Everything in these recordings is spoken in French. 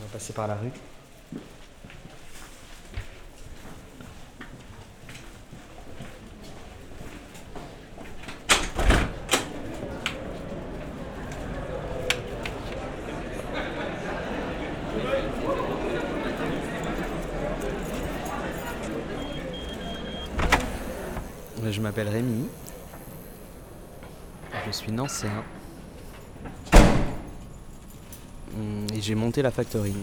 va passer par la rue. Je m'appelle Rémi. Je suis nancéen. Et j'ai monté la Factorine.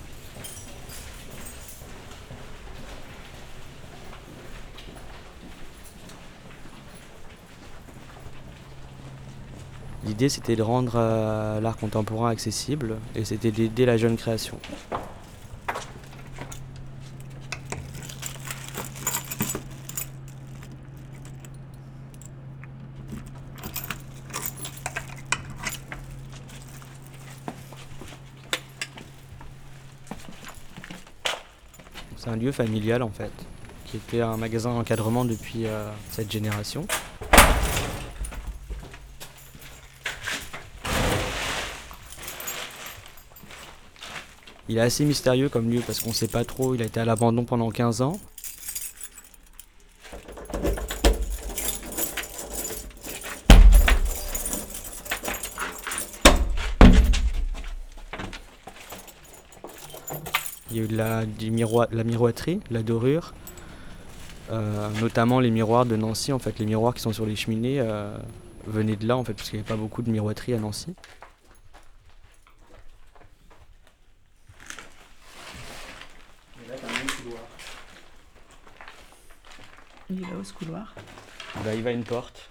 L'idée, c'était de rendre l'art contemporain accessible et c'était d'aider la jeune création. C'est un lieu familial en fait, qui était un magasin d'encadrement depuis cette génération. Il est assez mystérieux comme lieu parce qu'on ne sait pas trop, il a été à l'abandon pendant 15 ans. Il y a eu de la miroiterie, de la dorure, notamment les miroirs de Nancy. En fait, les miroirs qui sont sur les cheminées venaient de là, en fait, parce qu'il n'y avait pas beaucoup de miroiterie à Nancy. Et là, t'as un autre couloir. Il est là où ce couloir? Bah, il va à une porte.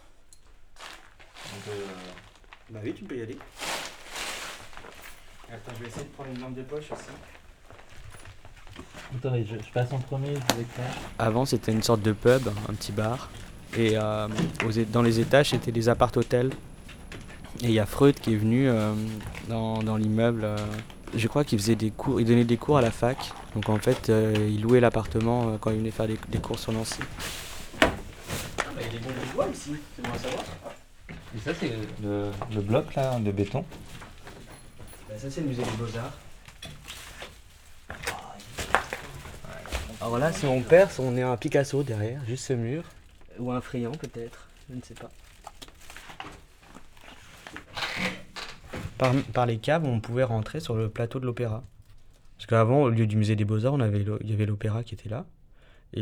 Bah oui, tu peux y aller. Attends, je vais essayer de prendre une lampe de poche aussi. Attendez, je passe en premier, je vous éclaire. Avant, c'était une sorte de pub, un petit bar. Et dans les étages, c'était des appart-hôtels. Et il y a Freud qui est venu dans l'immeuble. Je crois qu'il faisait des cours, il donnait des cours à la fac. Donc en fait, il louait l'appartement quand il venait faire des cours sur Nancy. Ah bah, il y a des bons de bois ici, c'est bon à savoir. Et ça, c'est le bloc là, de béton. Bah, ça, c'est le musée des Beaux-Arts. Alors là, si on perce, on est un Picasso derrière, juste ce mur. Ou un Friand peut-être, je ne sais pas. Par les caves, on pouvait rentrer sur le plateau de l'opéra. Parce qu'avant, au lieu du musée des Beaux-Arts, il y avait l'opéra qui était là. Et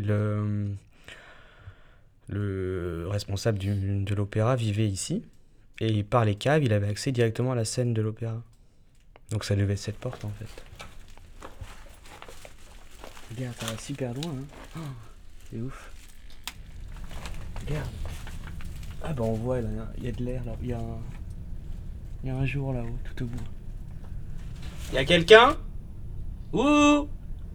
le responsable de l'opéra vivait ici. Et par les caves, il avait accès directement à la scène de l'opéra. Donc ça devait être cette porte en fait. Regarde, ça va super loin, hein. Oh, c'est ouf. Regarde. Ah bah on voit, là, il y a de l'air là. Il y a un jour là-haut, tout au bout. Il y a quelqu'un? Ouh!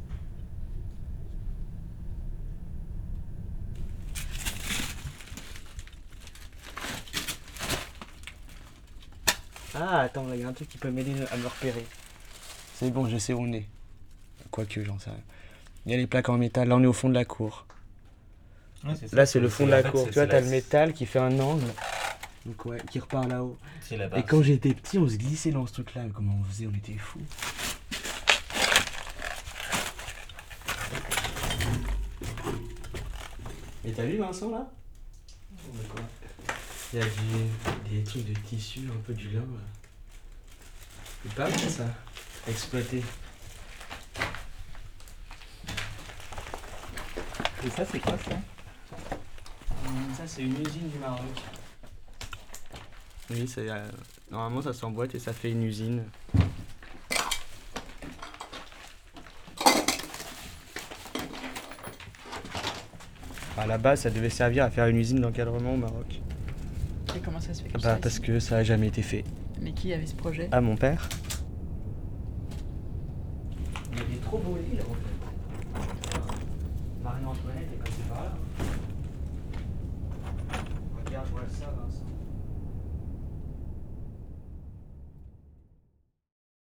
Ah, attends, là, il y a un truc qui peut m'aider à me repérer. C'est bon, je sais où on est. Quoique, j'en sais rien. Il y a les plaques en métal, là on est au fond de la cour. Ouais, c'est ça. Là c'est le fond de la cour, c'est- tu vois, c'est t'as la- le métal qui fait un angle. Donc ouais, qui repart là-haut. C'est là-bas. Et quand j'étais petit, on se glissait dans ce truc-là. Comment on faisait? On était fous. Et t'as vu Vincent là? Il y a des trucs de tissu, un peu du lin. Là. C'est pas mal ça, exploité. Et ça, c'est quoi ça? Ça c'est une usine du Maroc. Oui, normalement ça s'emboîte et ça fait une usine. À la base, ça devait servir à faire une usine d'encadrement au Maroc. Et comment ça se fait que Bah, parce que ça a jamais été fait. Mais qui avait ce projet? Ah, mon père. Il y a des trop beaux lits là en fait. Marie-Antoinette est passée par là. Regarde, voilà ça, Vincent.